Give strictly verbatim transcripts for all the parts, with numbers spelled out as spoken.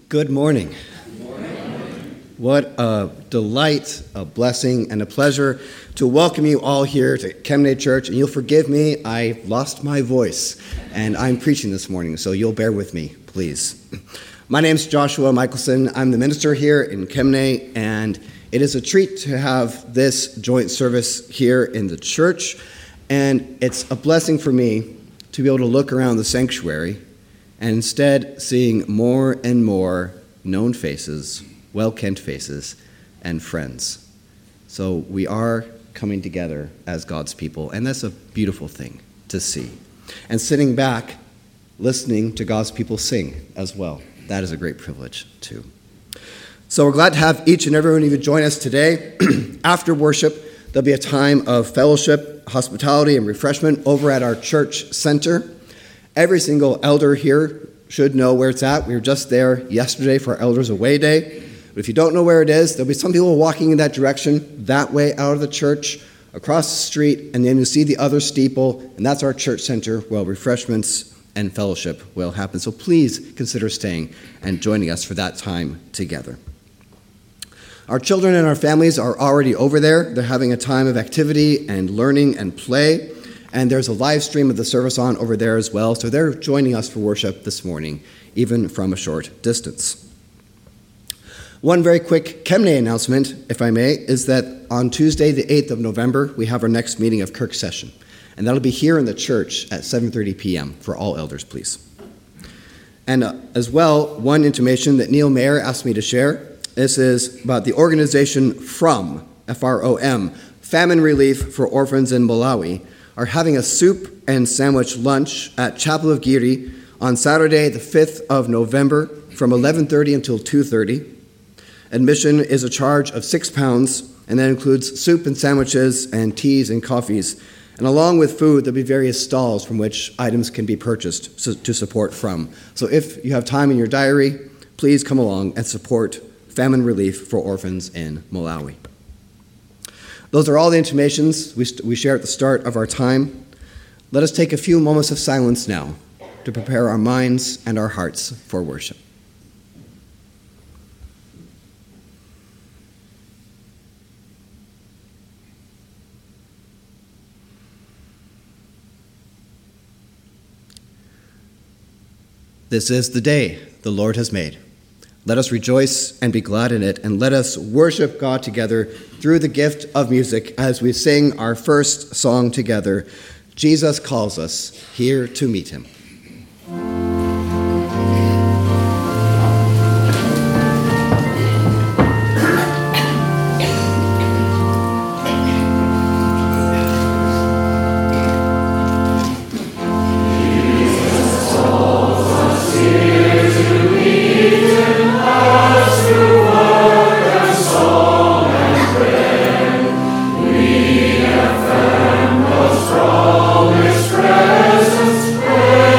Good morning. Good morning. What a delight, a blessing, and a pleasure to welcome you all here to Kemne Church. And you'll forgive me, I lost my voice, and I'm preaching this morning, so you'll bear with me, please. My name's Joshua Michelson. I'm the minister here in Kemne, and it is a treat to have this joint service here in the church. And it's a blessing for me to be able to look around the sanctuary and instead seeing more and more known faces, well-kent faces, and friends. So we are coming together as God's people, and that's a beautiful thing to see. And sitting back, listening to God's people sing as well. That is a great privilege, too. So we're glad to have each and every one of you join us today. After worship, there'll be a time of fellowship, hospitality, and refreshment over at our church center. Every single elder here should know where it's at. We were just there yesterday for our Elders Away Day. But if you don't know where it is, there'll be some people walking in that direction, that way out of the church, across the street, and then you see the other steeple, and that's our church center where refreshments and fellowship will happen. So please consider staying and joining us for that time together. Our children and our families are already over there. They're having a time of activity and learning and play. And there's a live stream of the service on over there as well. So they're joining us for worship this morning, even from a short distance. One very quick Kemne announcement, if I may, is that on Tuesday, the eighth of November, we have our next meeting of Kirk Session. And that'll be here in the church at seven thirty p.m. for all elders, please. And uh, as well, one intimation that Neil Mayer asked me to share. This is about the organization FROM, F R O M, Famine Relief for Orphans in Malawi, are having a soup and sandwich lunch at Chapel of Giri on Saturday, the fifth of November from eleven thirty until two thirty. Admission is a charge of six pounds, and that includes soup and sandwiches and teas and coffees. And along with food, there'll be various stalls from which items can be purchased to support from. So if you have time in your diary, please come along and support Famine Relief for Orphans in Malawi. Those are all the intimations we, st- we share at the start of our time. Let us take a few moments of silence now to prepare our minds and our hearts for worship. This is the day the Lord has made. Let us rejoice and be glad in it, and let us worship God together through the gift of music as we sing our first song together. Jesus calls us here to meet him. Presence, praise.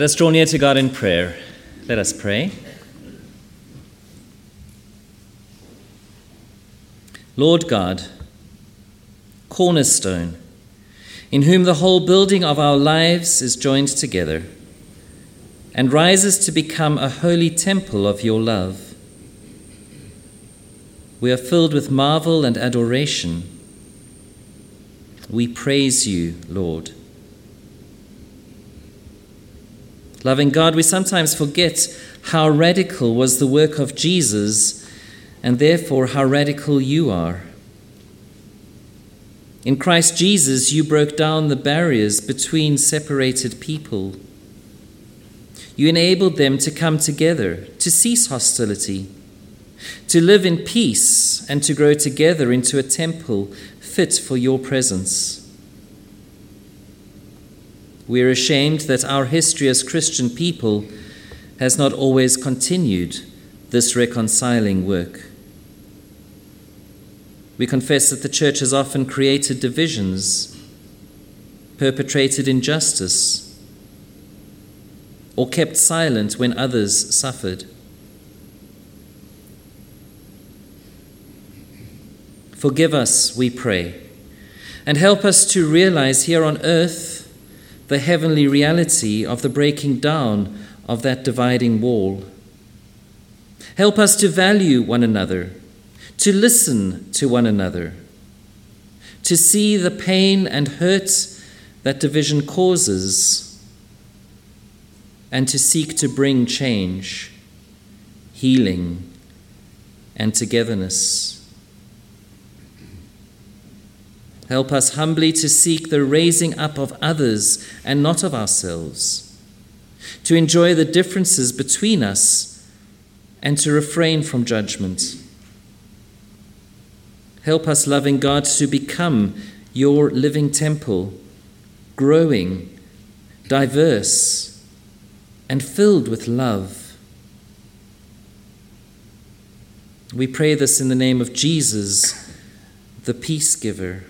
Let us draw near to God in prayer. Let us pray. Lord God, cornerstone, in whom the whole building of our lives is joined together and rises to become a holy temple of your love, we are filled with marvel and adoration. We praise you, Lord. Loving God, we sometimes forget how radical was the work of Jesus, and therefore how radical you are. In Christ Jesus, you broke down the barriers between separated people. You enabled them to come together, to cease hostility, to live in peace, and to grow together into a temple fit for your presence. We are ashamed that our history as Christian people has not always continued this reconciling work. We confess that the church has often created divisions, perpetrated injustice, or kept silent when others suffered. Forgive us, we pray, and help us to realize here on earth the heavenly reality of the breaking down of that dividing wall. Help us to value one another, to listen to one another, to see the pain and hurt that division causes, and to seek to bring change, healing, and togetherness. Help us humbly to seek the raising up of others and not of ourselves, to enjoy the differences between us and to refrain from judgment. Help us, loving God, to become your living temple, growing, diverse, and filled with love. We pray this in the name of Jesus, the peace giver.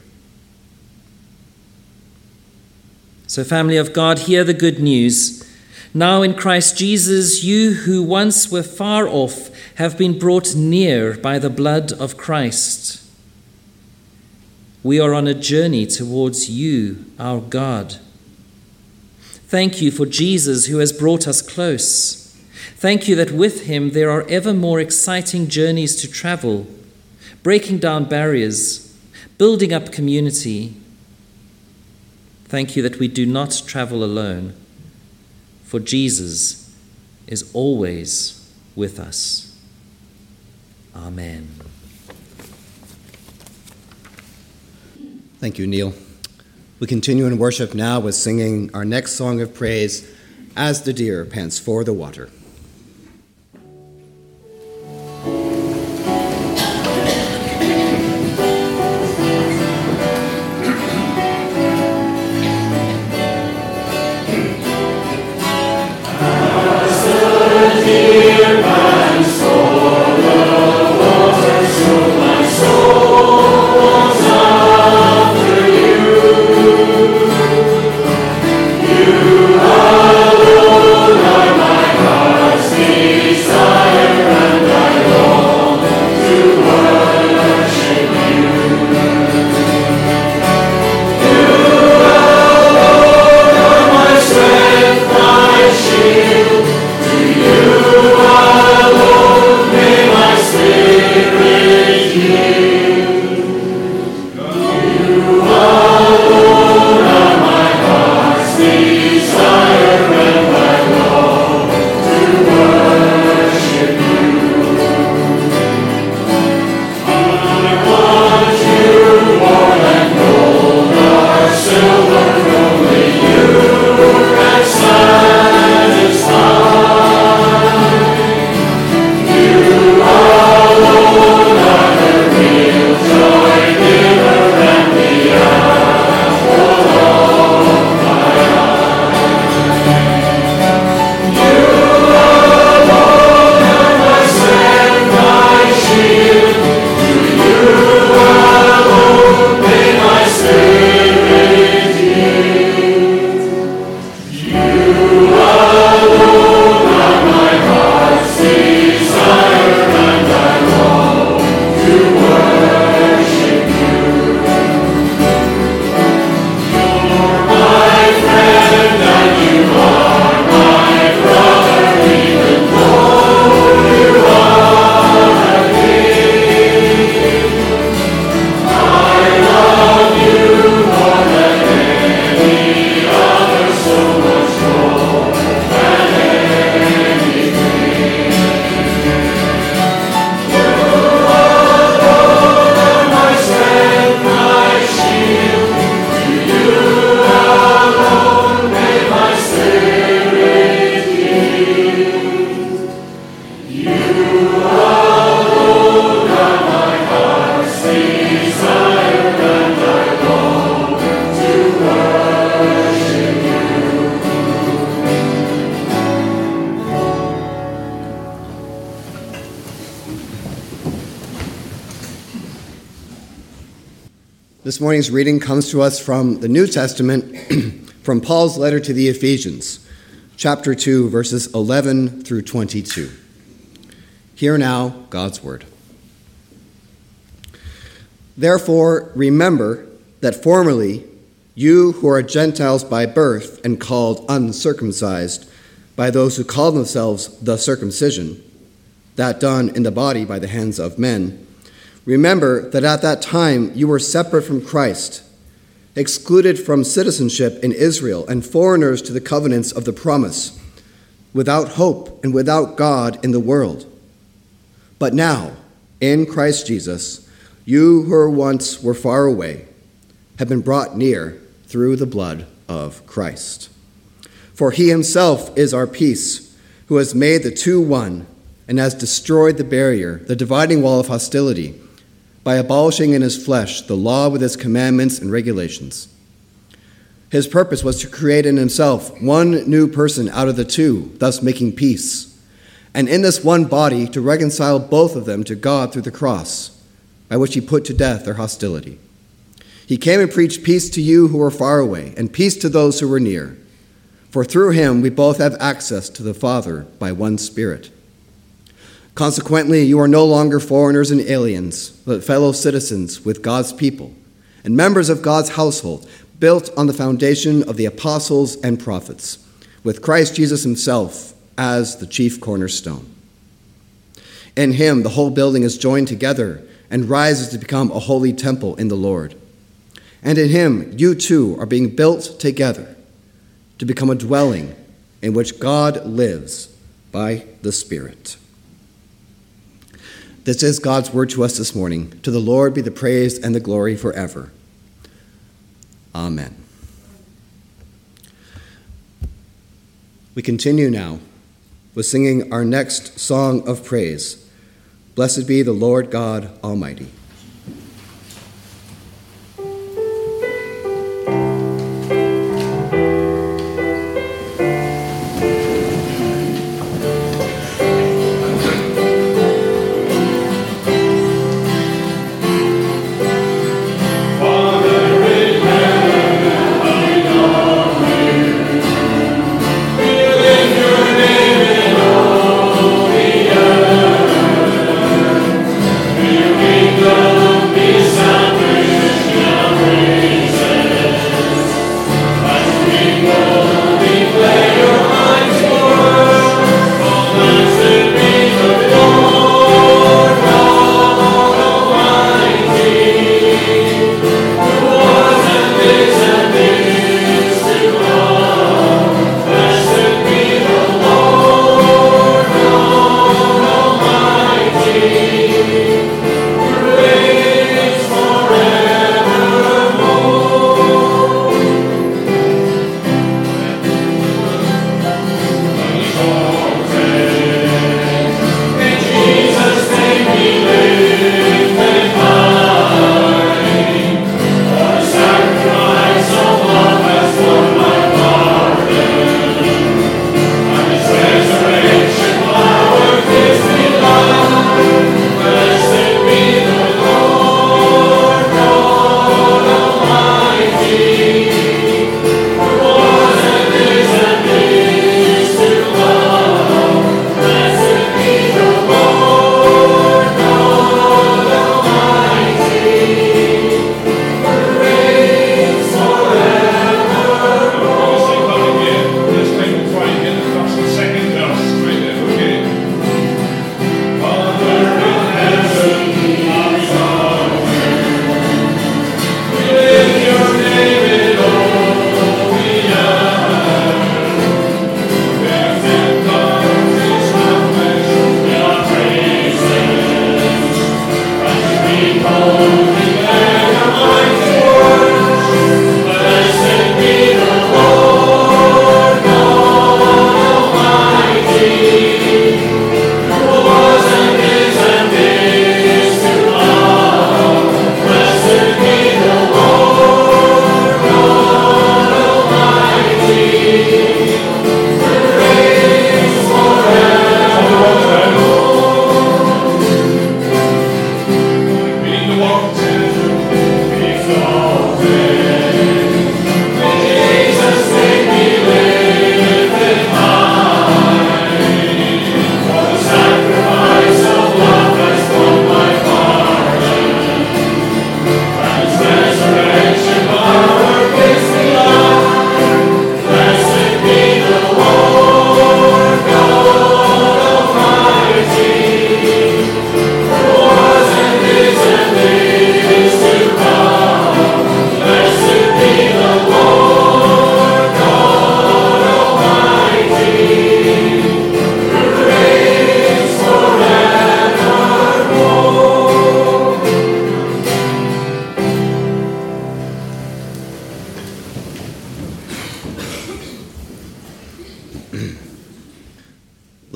So, family of God, hear the good news. Now in Christ Jesus, you who once were far off have been brought near by the blood of Christ. We are on a journey towards you, our God. Thank you for Jesus who has brought us close. Thank you that with him there are ever more exciting journeys to travel, breaking down barriers, building up community. Thank you that we do not travel alone, for Jesus is always with us. Amen. Thank you, Neil. We continue in worship now with singing our next song of praise, As the Deer Pants for the Water. You alone are my God. This morning's reading comes to us from the New Testament, from Paul's letter to the Ephesians, chapter two, verses eleven through twenty-two. Hear now God's word. Therefore, remember that formerly you who are Gentiles by birth and called uncircumcised by those who call themselves the circumcision, that done in the body by the hands of men, remember that at that time you were separate from Christ, excluded from citizenship in Israel and foreigners to the covenants of the promise, without hope and without God in the world. But now, in Christ Jesus, you who once were far away have been brought near through the blood of Christ. For he himself is our peace, who has made the two one and has destroyed the barrier, the dividing wall of hostility, by abolishing in his flesh the law with its commandments and regulations. His purpose was to create in himself one new person out of the two, thus making peace, and in this one body to reconcile both of them to God through the cross, by which he put to death their hostility. He came and preached peace to you who were far away, and peace to those who were near. For through him we both have access to the Father by one Spirit. Consequently, you are no longer foreigners and aliens, but fellow citizens with God's people, and members of God's household, built on the foundation of the apostles and prophets, with Christ Jesus himself as the chief cornerstone. In him, the whole building is joined together and rises to become a holy temple in the Lord. And in him, you too are being built together to become a dwelling in which God lives by the Spirit. This is God's word to us this morning. To the Lord be the praise and the glory forever. Amen. We continue now with singing our next song of praise. Blessed be the Lord God Almighty. Go!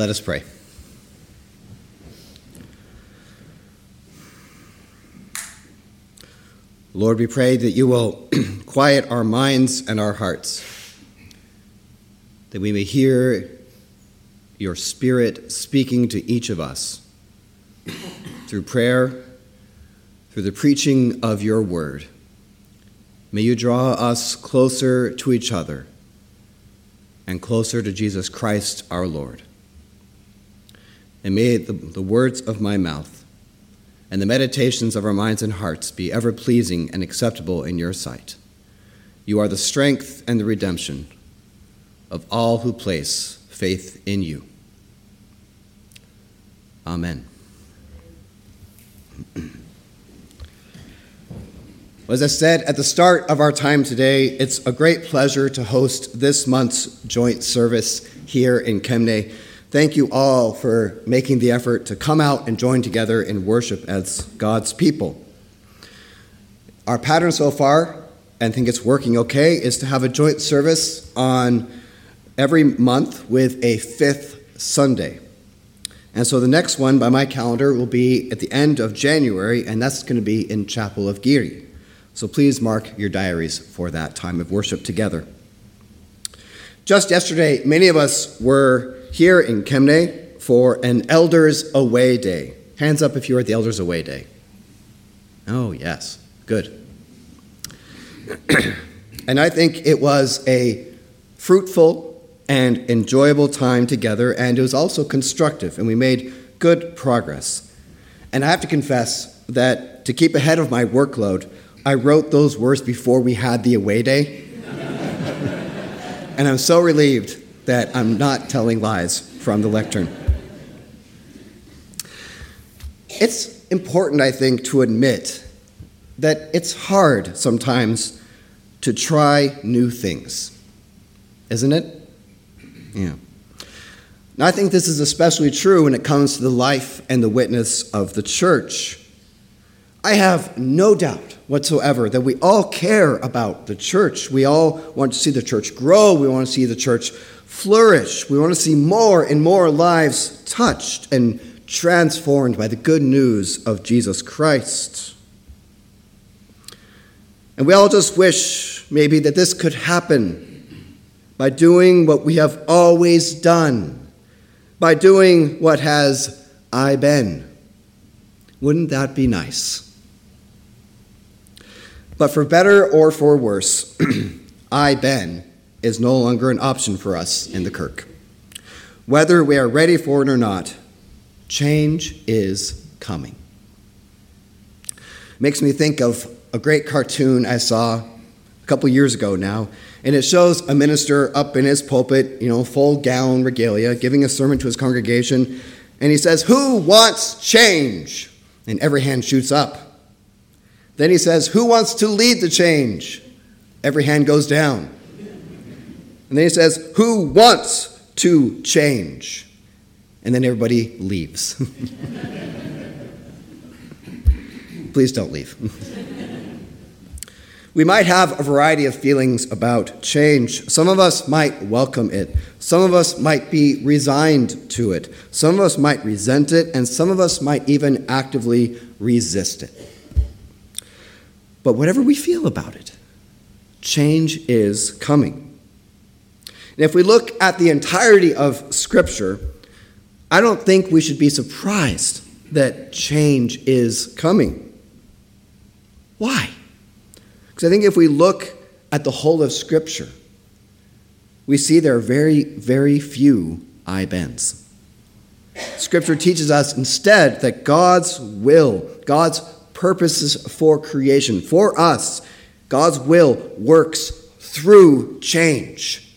Let us pray. Lord, we pray that you will quiet our minds and our hearts, that we may hear your Spirit speaking to each of us through prayer, through the preaching of your word. May you draw us closer to each other and closer to Jesus Christ our Lord. And may the, the words of my mouth and the meditations of our minds and hearts be ever pleasing and acceptable in your sight. You are the strength and the redemption of all who place faith in you. Amen. As I said at the start of our time today, it's a great pleasure to host this month's joint service here in Kemnay. Thank you all for making the effort to come out and join together in worship as God's people. Our pattern so far, and I think it's working okay, is to have a joint service on every month with a fifth Sunday. And so the next one by my calendar will be at the end of January, and that's going to be in Chapel of Geary. So please mark your diaries for that time of worship together. Just yesterday, many of us were here in Kemnay for an Elders Away Day. Hands up if you were at the Elders Away Day. Oh, yes. Good. And I think it was a fruitful and enjoyable time together, and it was also constructive, and we made good progress. And I have to confess that to keep ahead of my workload, I wrote those words before we had the away day. And I'm so relieved that I'm not telling lies from the lectern. It's important, I think, to admit that it's hard sometimes to try new things, isn't it? Yeah. Now, I think this is especially true when it comes to the life and the witness of the church. I have no doubt whatsoever that we all care about the church. We all want to see the church grow. We want to see the church flourish. We want to see more and more lives touched and transformed by the good news of Jesus Christ. And we all just wish maybe that this could happen by doing what we have always done, by doing what has I been. Wouldn't that be nice? But for better or for worse, I Ben is no longer an option for us in the Kirk. Whether we are ready for it or not, change is coming. It makes me think of a great cartoon I saw a couple years ago now, and it shows a minister up in his pulpit, you know, full gown regalia, giving a sermon to his congregation, and he says, "Who wants change?" And every hand shoots up. Then he says, "Who wants to lead the change?" Every hand goes down. And then he says, "Who wants to change?" And then everybody leaves. Please don't leave. We might have a variety of feelings about change. Some of us might welcome it. Some of us might be resigned to it. Some of us might resent it, and some of us might even actively resist it. But whatever we feel about it, change is coming. And if we look at the entirety of Scripture, I don't think we should be surprised that change is coming. Why? Because I think if we look at the whole of Scripture, we see there are very, very few I-bends. Scripture teaches us instead that God's will, God's purposes for creation, for us, God's will works through change.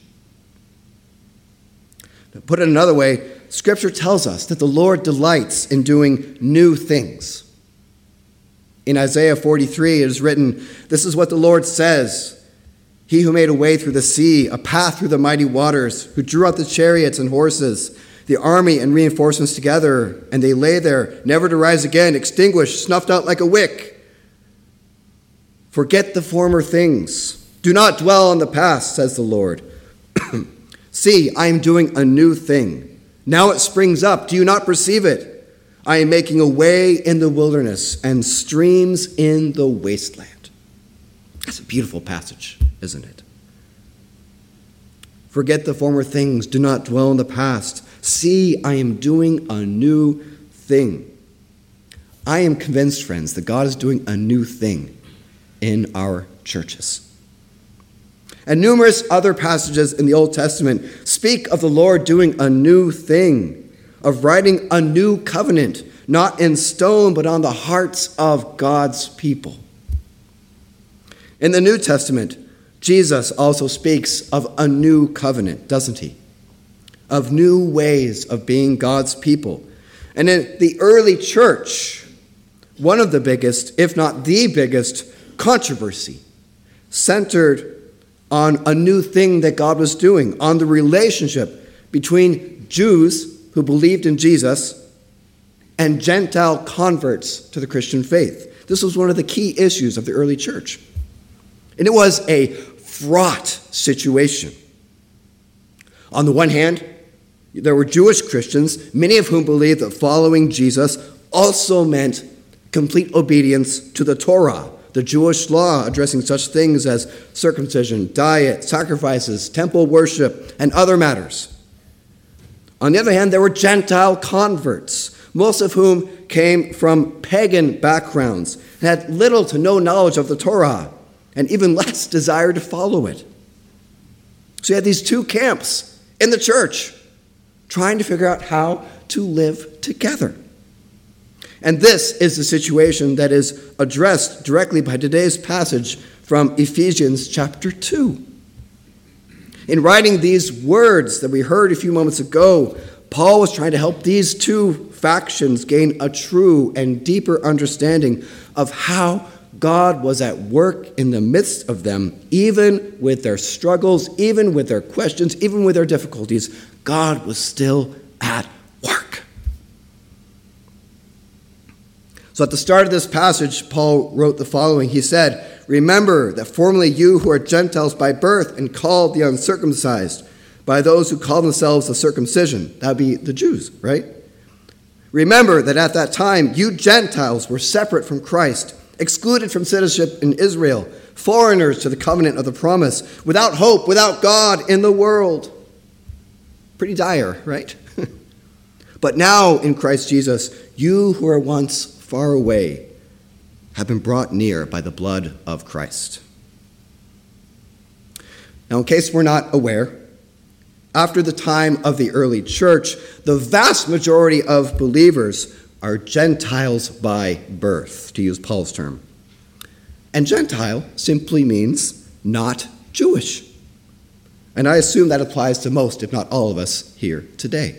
To put it another way, Scripture tells us that the Lord delights in doing new things. In Isaiah forty-three, it is written, "This is what the Lord says, He who made a way through the sea, a path through the mighty waters, who drew out the chariots and horses, the army and reinforcements together, and they lay there, never to rise again, extinguished, snuffed out like a wick. Forget the former things. Do not dwell on the past, says the Lord. See, I am doing a new thing. Now it springs up. Do you not perceive it? I am making a way in the wilderness and streams in the wasteland. That's a beautiful passage, isn't it? Forget the former things. Do not dwell in the past. See, I am doing a new thing. I am convinced, friends, that God is doing a new thing in our churches. And numerous other passages in the Old Testament speak of the Lord doing a new thing, of writing a new covenant, not in stone, but on the hearts of God's people. In the New Testament, Jesus also speaks of a new covenant, doesn't he? Of new ways of being God's people. And in the early church, one of the biggest, if not the biggest, controversy centered on a new thing that God was doing, on the relationship between Jews who believed in Jesus and Gentile converts to the Christian faith. This was one of the key issues of the early church. And it was a fraught situation. On the one hand, there were Jewish Christians, many of whom believed that following Jesus also meant complete obedience to the Torah, the Jewish law addressing such things as circumcision, diet, sacrifices, temple worship, and other matters. On the other hand, there were Gentile converts, most of whom came from pagan backgrounds and had little to no knowledge of the Torah, and even less desire to follow it. So you had these two camps in the church trying to figure out how to live together. And this is the situation that is addressed directly by today's passage from Ephesians chapter two. In writing these words that we heard a few moments ago, Paul was trying to help these two factions gain a true and deeper understanding of how God was at work in the midst of them, even with their struggles, even with their questions, even with their difficulties. God was still at work. So at the start of this passage, Paul wrote the following. He said, "Remember that formerly you who are Gentiles by birth and called the uncircumcised, by those who call themselves the circumcision." That would be the Jews, right? "Remember that at that time you Gentiles were separate from Christ, excluded from citizenship in Israel, foreigners to the covenant of the promise, without hope, without God in the world." Pretty dire, right? "But now in Christ Jesus, you who were once far away have been brought near by the blood of Christ." Now, in case we're not aware, after the time of the early church, the vast majority of believers are Gentiles by birth, to use Paul's term. And Gentile simply means not Jewish. And I assume that applies to most, if not all of us here today.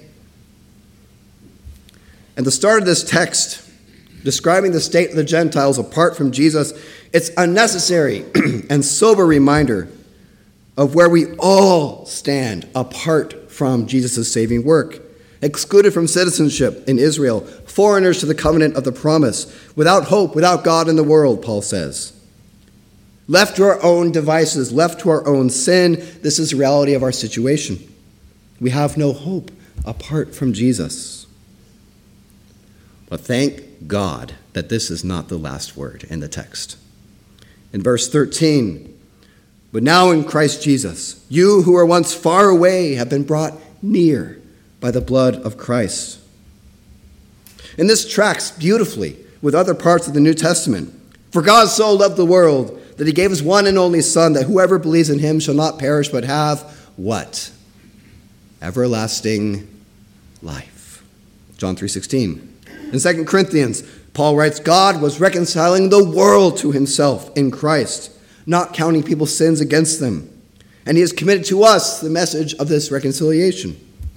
And the start of this text, describing the state of the Gentiles apart from Jesus, it's a necessary and sober reminder of where we all stand apart from Jesus' saving work. Excluded from citizenship in Israel, foreigners to the covenant of the promise, without hope, without God in the world, Paul says. Left to our own devices, left to our own sin, this is the reality of our situation. We have no hope apart from Jesus. But thank God that this is not the last word in the text. In verse thirteen, "But now in Christ Jesus, you who were once far away have been brought near by the blood of Christ." And this tracks beautifully with other parts of the New Testament. "For God so loved the world that he gave his one and only Son, that whoever believes in him shall not perish but have" what? "Everlasting life." John three sixteen. In Second Corinthians, Paul writes, "God was reconciling the world to himself in Christ, not counting people's sins against them. And he has committed to us the message of this reconciliation."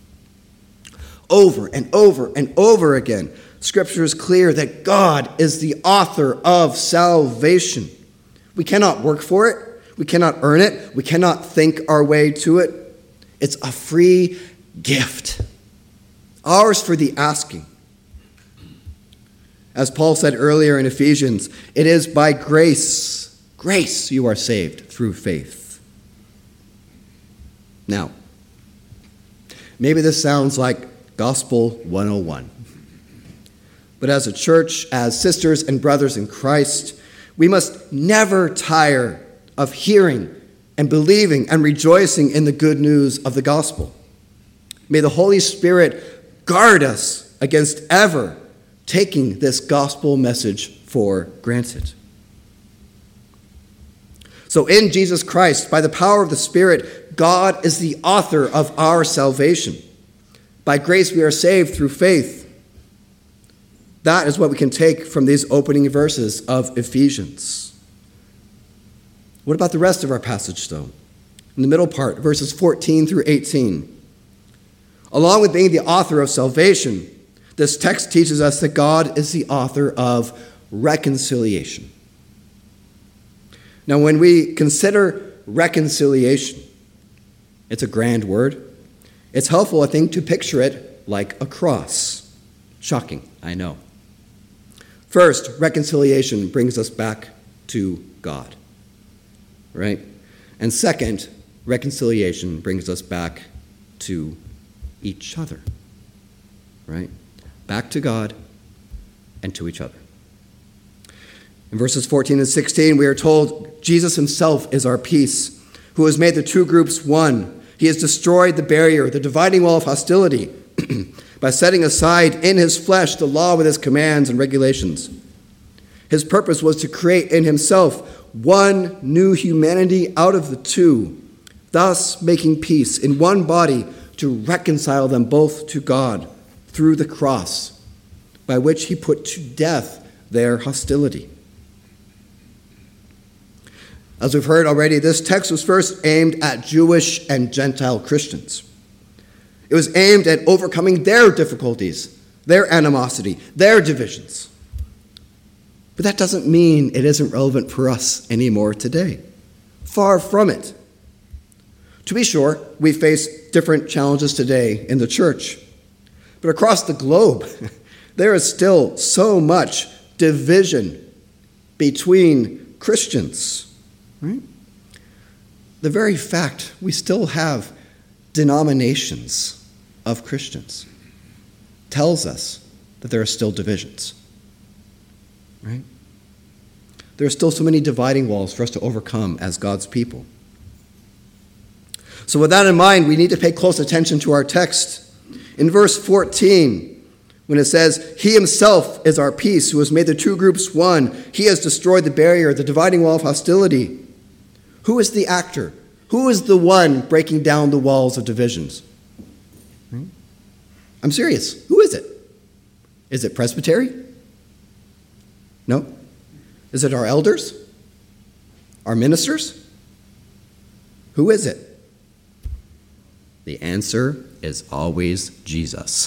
Over and over and over again, Scripture is clear that God is the author of salvation. We cannot work for it. We cannot earn it. We cannot think our way to it. It's a free gift, ours for the asking. As Paul said earlier in Ephesians, it is by grace, grace you are saved through faith. Now, maybe this sounds like Gospel one oh one. But as a church, as sisters and brothers in Christ, we must never tire of hearing and believing and rejoicing in the good news of the gospel. May the Holy Spirit guard us against ever taking this gospel message for granted. So in Jesus Christ, by the power of the Spirit, God is the author of our salvation. By grace we are saved through faith. That is what we can take from these opening verses of Ephesians. What about the rest of our passage, though? In the middle part, verses fourteen through eighteen. Along with being the author of salvation, this text teaches us that God is the author of reconciliation. Now, when we consider reconciliation, it's a grand word. It's helpful, I think, to picture it like a cross. Shocking, I know. First, reconciliation brings us back to God, right? And second, reconciliation brings us back to each other, right? Back to God and to each other. In verses fourteen and sixteen, we are told Jesus himself is our peace, who has made the two groups one. He has destroyed the barrier, the dividing wall of hostility, by setting aside in his flesh the law with its commands and regulations. His purpose was to create in himself one new humanity out of the two, thus making peace in one body to reconcile them both to God through the cross, by which he put to death their hostility. As we've heard already, this text was first aimed at Jewish and Gentile Christians. It was aimed at overcoming their difficulties, their animosity, their divisions. But that doesn't mean it isn't relevant for us anymore today. Far from it. To be sure, we face different challenges today in the church. But across the globe, there is still so much division between Christians. Right? The very fact we still have denominations of Christians tells us that there are still divisions. Right? There are still so many dividing walls for us to overcome as God's people. So with that in mind, we need to pay close attention to our text. In verse fourteen, when it says, he himself is our peace, who has made the two groups one. He has destroyed the barrier, the dividing wall of hostility. Who is the actor? Who is the one breaking down the walls of divisions? Right? I'm serious. Who is it? Is it Presbytery? No? Is it our elders? Our ministers? Who is it? The answer is always Jesus.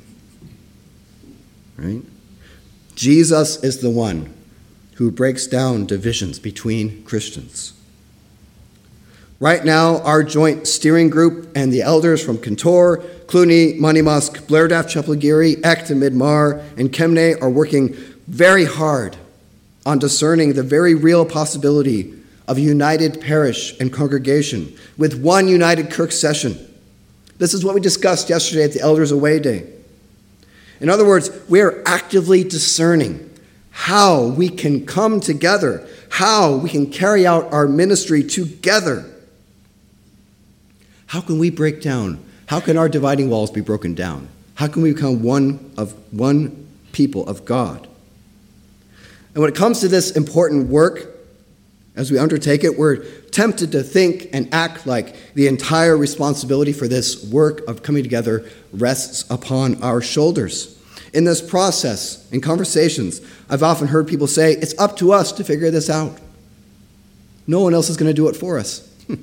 Right? Jesus is the one who breaks down divisions between Christians. Right now, our joint steering group and the elders from Kintore, Cluny, Monymusk, Blairdaft, Chapelgiri, Echt, and Midmar, and Kemnay are working very hard on discerning the very real possibility of a united parish and congregation with one united Kirk session. This is what we discussed yesterday at the Elders Away Day. In other words, we are actively discerning how we can come together, how we can carry out our ministry together. How can we break down? How can our dividing walls be broken down? How can we become one of one people of God? And when it comes to this important work, as we undertake it, we're tempted to think and act like the entire responsibility for this work of coming together rests upon our shoulders. In this process, in conversations, I've often heard people say, it's up to us to figure this out. No one else is going to do it for us. Hmm.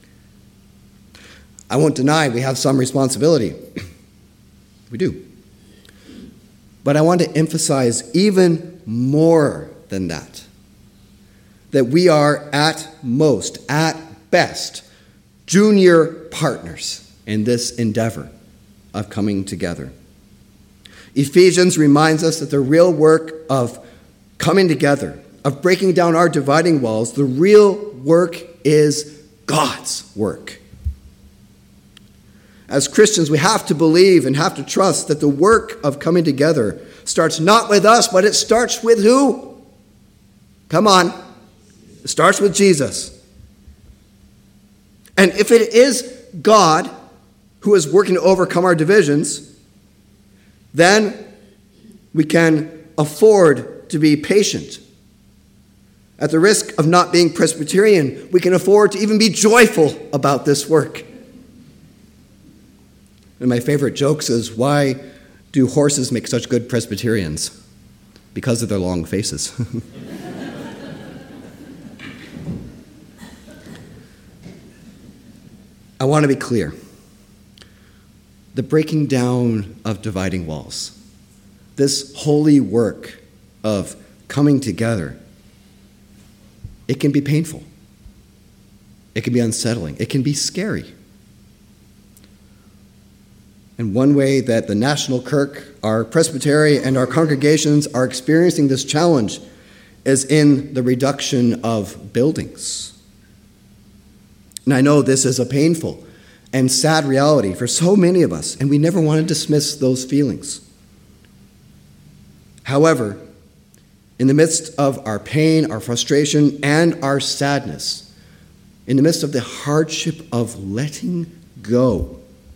I won't deny we have some responsibility. We do. But I want to emphasize even more than that. That we are at most, at best, junior partners in this endeavor of coming together. Ephesians reminds us that the real work of coming together, of breaking down our dividing walls, the real work is God's work. As Christians, we have to believe and have to trust that the work of coming together starts not with us, but it starts with who? Come on. It starts with Jesus. And if it is God who is working to overcome our divisions, then we can afford to be patient. At the risk of not being Presbyterian, we can afford to even be joyful about this work. And my favorite jokes is, why do horses make such good Presbyterians? Because of their long faces. I want to be clear. The breaking down of dividing walls, this holy work of coming together, it can be painful. It can be unsettling. It can be scary. And one way that the National Kirk, our presbytery, and our congregations are experiencing this challenge is in the reduction of buildings. And I know this is a painful and sad reality for so many of us, and we never want to dismiss those feelings. However, in the midst of our pain, our frustration, and our sadness, in the midst of the hardship of letting go,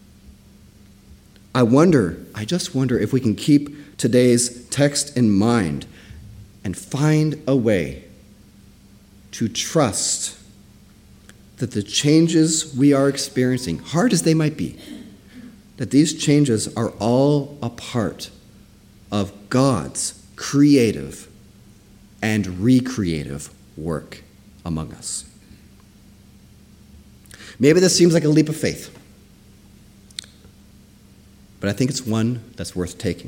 I wonder, I just wonder if we can keep today's text in mind and find a way to trust that the changes we are experiencing, hard as they might be, that these changes are all a part of God's creative and recreative work among us. Maybe this seems like a leap of faith, but I think it's one that's worth taking.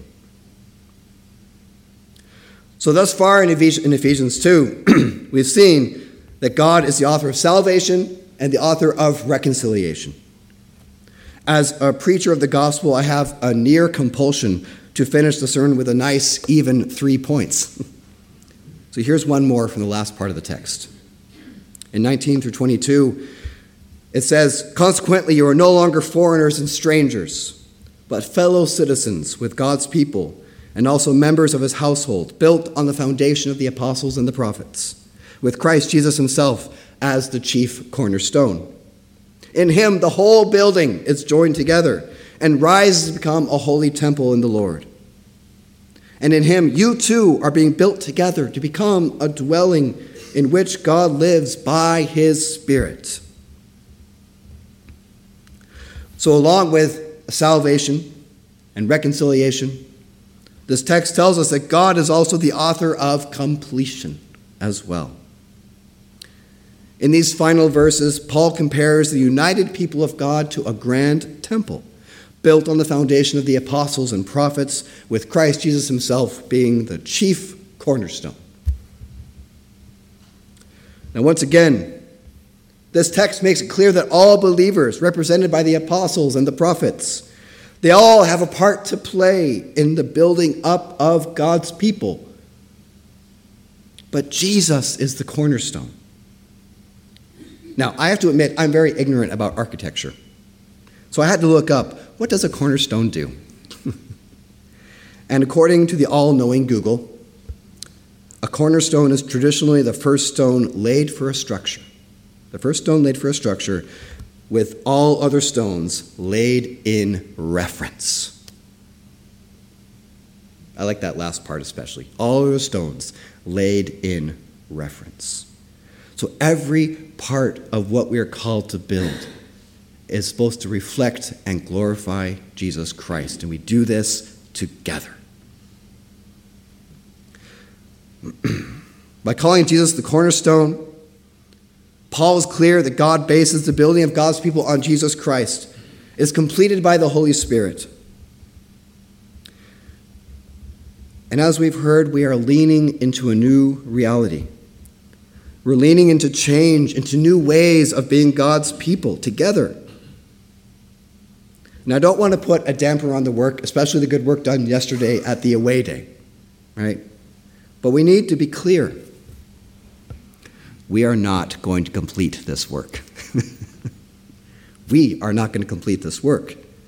So thus far in Ephesians two, we've seen that God is the author of salvation and the author of reconciliation. As a preacher of the gospel, I have a near compulsion to finish the sermon with a nice, even three points. So here's one more from the last part of the text. In nineteen through twenty-two, it says, "Consequently, you are no longer foreigners and strangers, but fellow citizens with God's people, and also members of his household, built on the foundation of the apostles and the prophets, with Christ Jesus himself as the chief cornerstone. In him, the whole building is joined together and rises to become a holy temple in the Lord. And in him, you too are being built together to become a dwelling in which God lives by his Spirit." So along with salvation and reconciliation, this text tells us that God is also the author of completion as well. In these final verses, Paul compares the united people of God to a grand temple built on the foundation of the apostles and prophets, with Christ Jesus himself being the chief cornerstone. Now, once again, this text makes it clear that all believers, represented by the apostles and the prophets, they all have a part to play in the building up of God's people. But Jesus is the cornerstone. Now, I have to admit, I'm very ignorant about architecture. So I had to look up, what does a cornerstone do? And according to the all-knowing Google, a cornerstone is traditionally the first stone laid for a structure. The first stone laid for a structure, with all other stones laid in reference. I like that last part especially. All other stones laid in reference. So every part of what we are called to build is supposed to reflect and glorify Jesus Christ, and we do this together. By calling Jesus the cornerstone, Paul is clear that God bases the building of God's people on Jesus Christ. It is completed by the Holy Spirit. And as we've heard, we are leaning into a new reality. We're leaning into change, into new ways of being God's people together. Now, I don't want to put a damper on the work, especially the good work done yesterday at the away day, right? But we need to be clear. We are not going to complete this work. We are not going to complete this work.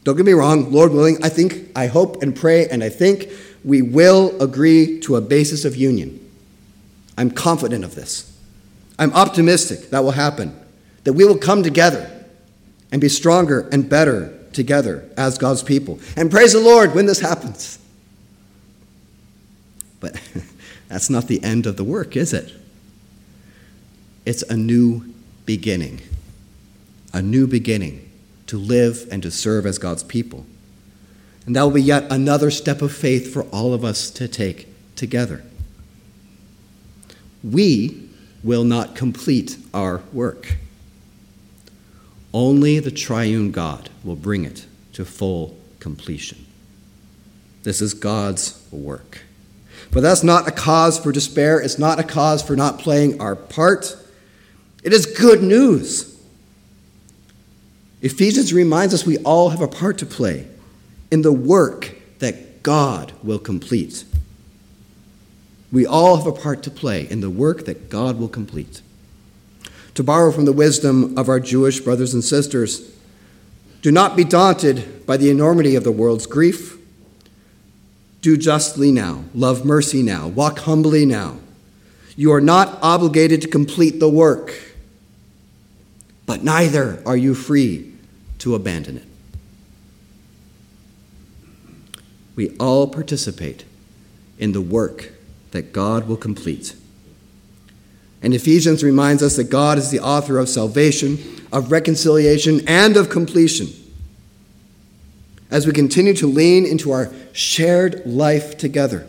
Don't get me wrong, Lord willing, I think, I hope and pray, and I think we will agree to a basis of union. I'm confident of this. I'm optimistic that will happen, that we will come together and be stronger and better together as God's people. And praise the Lord when this happens. But that's not the end of the work, is it? It's a new beginning. A new beginning to live and to serve as God's people. And that will be yet another step of faith for all of us to take together. We will not complete our work. Only the triune God will bring it to full completion. This is God's work. But that's not a cause for despair. It's not a cause for not playing our part. It is good news. Ephesians reminds us we all have a part to play in the work that God will complete. We all have a part to play in the work that God will complete. To borrow from the wisdom of our Jewish brothers and sisters, do not be daunted by the enormity of the world's grief. Do justly now, love mercy now, walk humbly now. You are not obligated to complete the work, but neither are you free to abandon it. We all participate in the work that God will complete. And Ephesians reminds us that God is the author of salvation, of reconciliation, and of completion. As we continue to lean into our shared life together,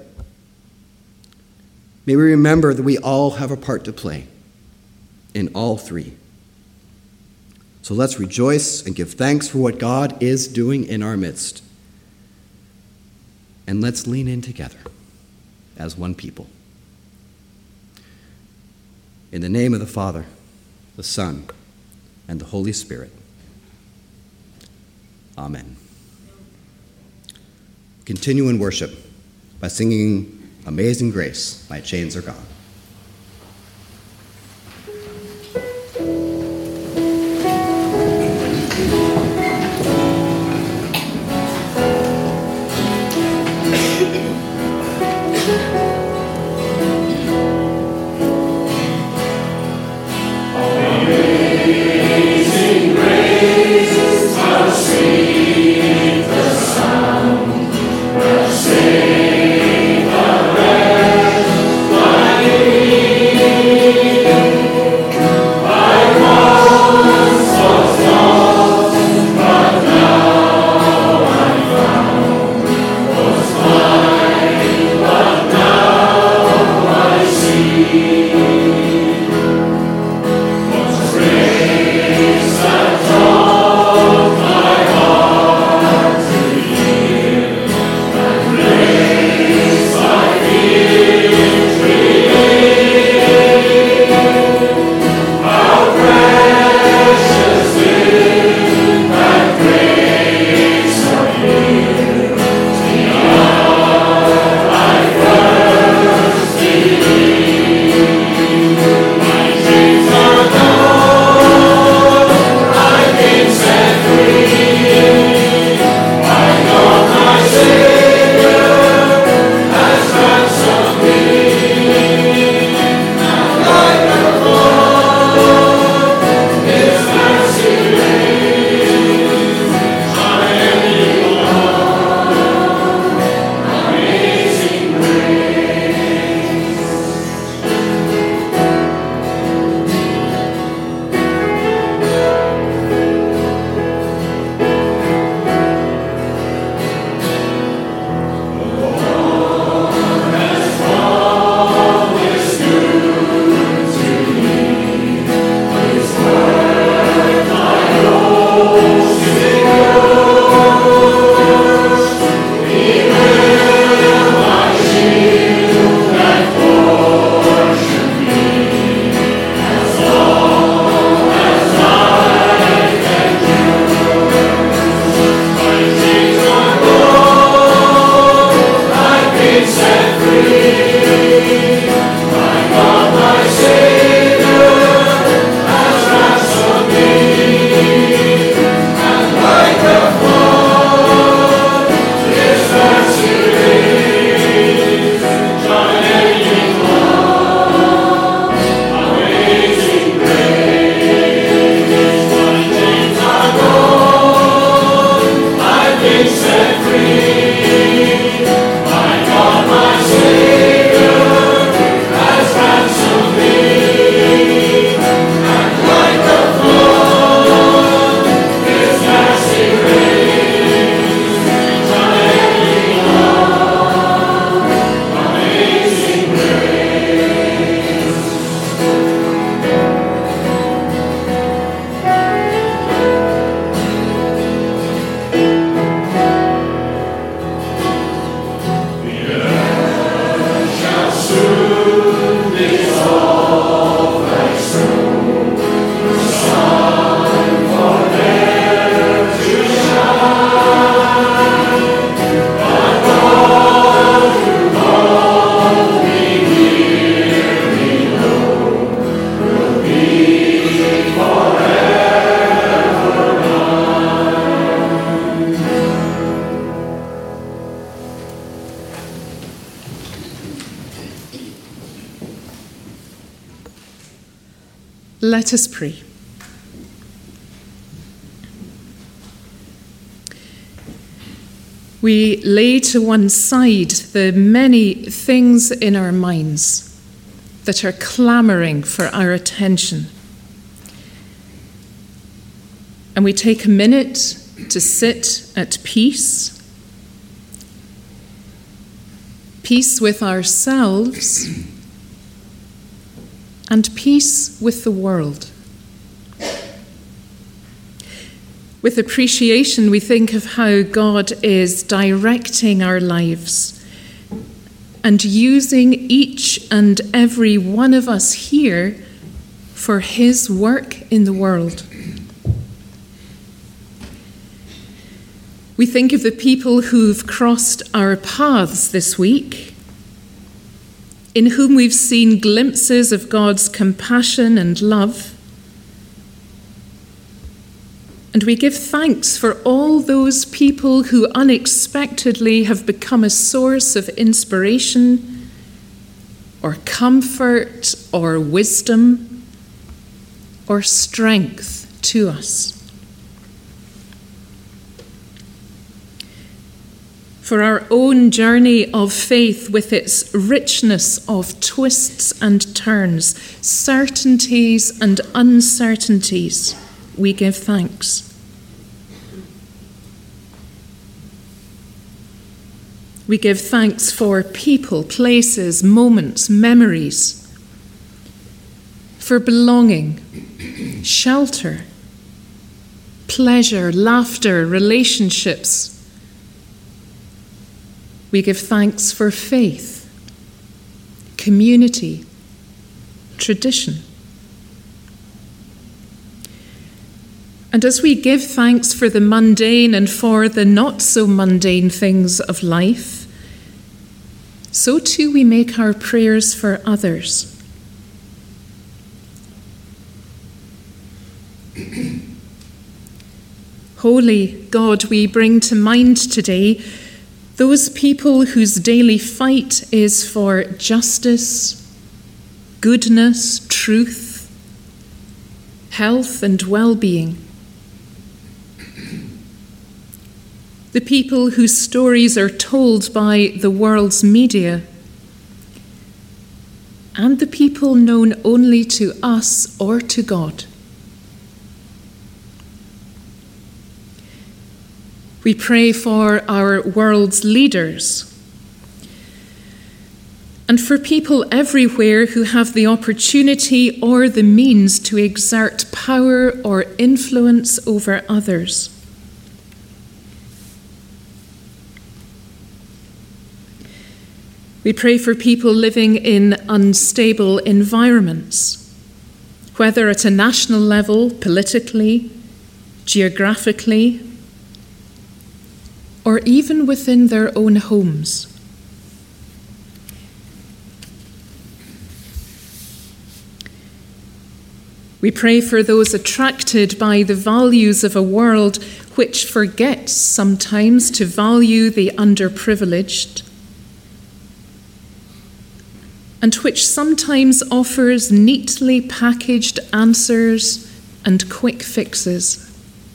may we remember that we all have a part to play in all three. So let's rejoice and give thanks for what God is doing in our midst. And let's lean in together as one people. In the name of the Father, the Son, and the Holy Spirit. Amen. Continue in worship by singing Amazing Grace, My Chains Are Gone. Sing the rest, my Let us pray. We lay to one side the many things in our minds that are clamoring for our attention. And we take a minute to sit at peace, peace with ourselves, and peace with the world. With appreciation, we think of how God is directing our lives and using each and every one of us here for his work in the world. We think of the people who've crossed our paths this week, in whom we've seen glimpses of God's compassion and love. And we give thanks for all those people who unexpectedly have become a source of inspiration or comfort or wisdom or strength to us. For our own journey of faith with its richness of twists and turns, certainties and uncertainties, we give thanks. We give thanks for people, places, moments, memories, for belonging, shelter, pleasure, laughter, relationships. We give thanks for faith, community, tradition. And as we give thanks for the mundane and for the not so mundane things of life, so too we make our prayers for others. Holy God, we bring to mind today those people whose daily fight is for justice, goodness, truth, health, and well-being. The people whose stories are told by the world's media, and the people known only to us or to God. We pray for our world's leaders and for people everywhere who have the opportunity or the means to exert power or influence over others. We pray for people living in unstable environments, whether at a national level, politically, geographically, or even within their own homes. We pray for those attracted by the values of a world which forgets sometimes to value the underprivileged, and which sometimes offers neatly packaged answers and quick fixes.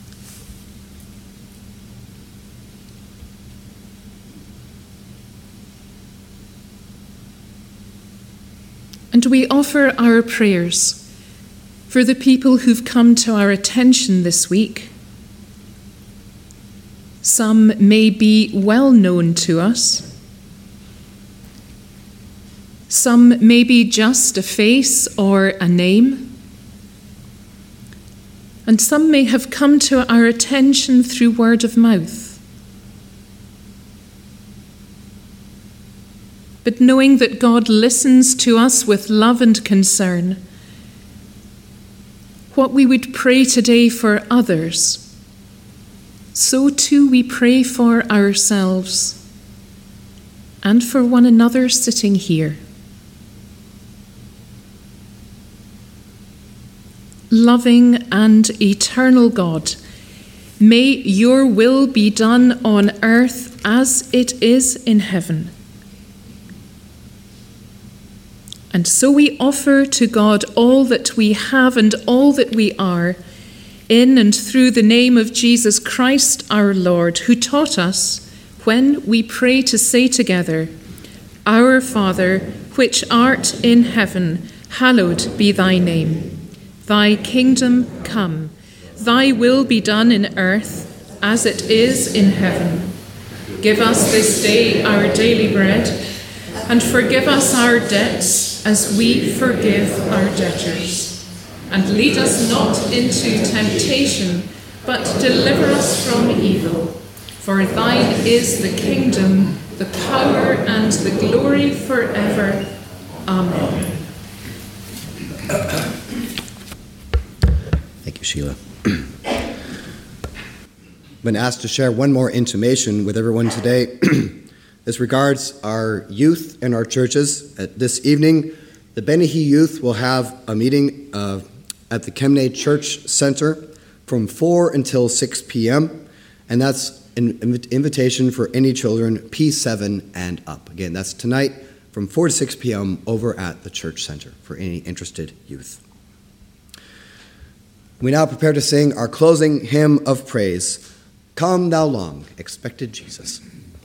And we offer our prayers for the people who've come to our attention this week. Some may be well known to us. Some may be just a face or a name. And some may have come to our attention through word of mouth. But knowing that God listens to us with love and concern, what we would pray today for others, so too we pray for ourselves and for one another sitting here. Loving and eternal God, may your will be done on earth as it is in heaven. And so we offer to God all that we have and all that we are, in and through the name of Jesus Christ our Lord, who taught us, when we pray, to say together, Our Father, which art in heaven, hallowed be thy name. Thy kingdom come, thy will be done in earth as it is in heaven. Give us this day our daily bread, and forgive us our debts as we forgive our debtors. And lead us not into temptation, but deliver us from evil. For thine is the kingdom, the power, and the glory forever. Amen. Thank you, Sheila. I've been asked to share one more intimation with everyone today. This regards our youth in our churches. At this evening, the Benahi youth will have a meeting uh, at the Kemnay Church Center from four until six p.m., and that's an inv- invitation for any children P seven and up. Again, that's tonight from four to six p.m. over at the Church Center for any interested youth. We now prepare to sing our closing hymn of praise, Come Thou Long Expected Jesus.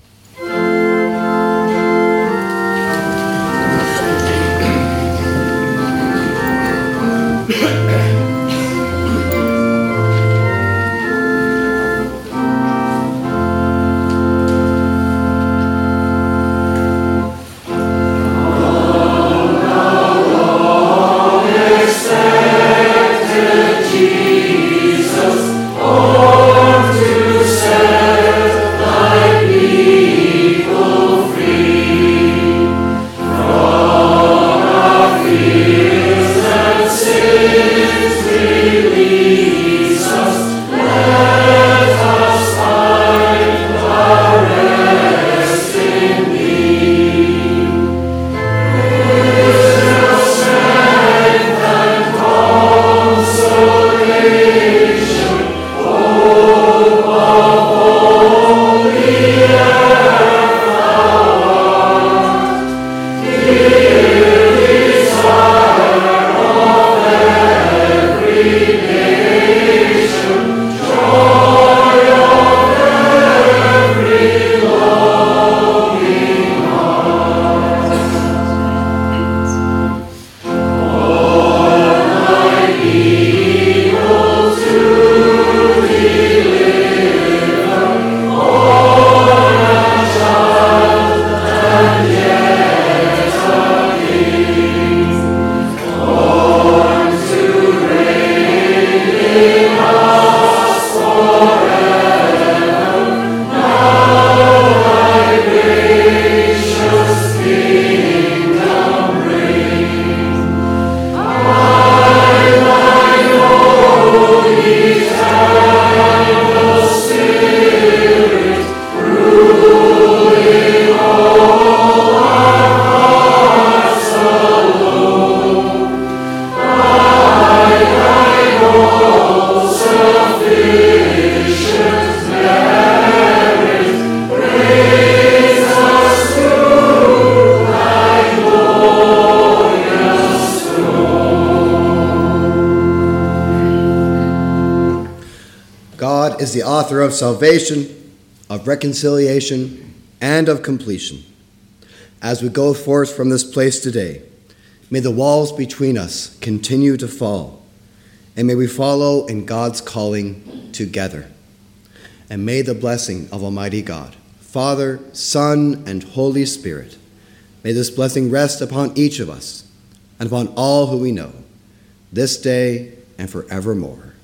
Is the author of salvation, of reconciliation, and of completion. As we go forth from this place today, may the walls between us continue to fall, and may we follow in God's calling together. And may the blessing of Almighty God, Father, Son, and Holy Spirit, may this blessing rest upon each of us and upon all who we know, this day and forevermore.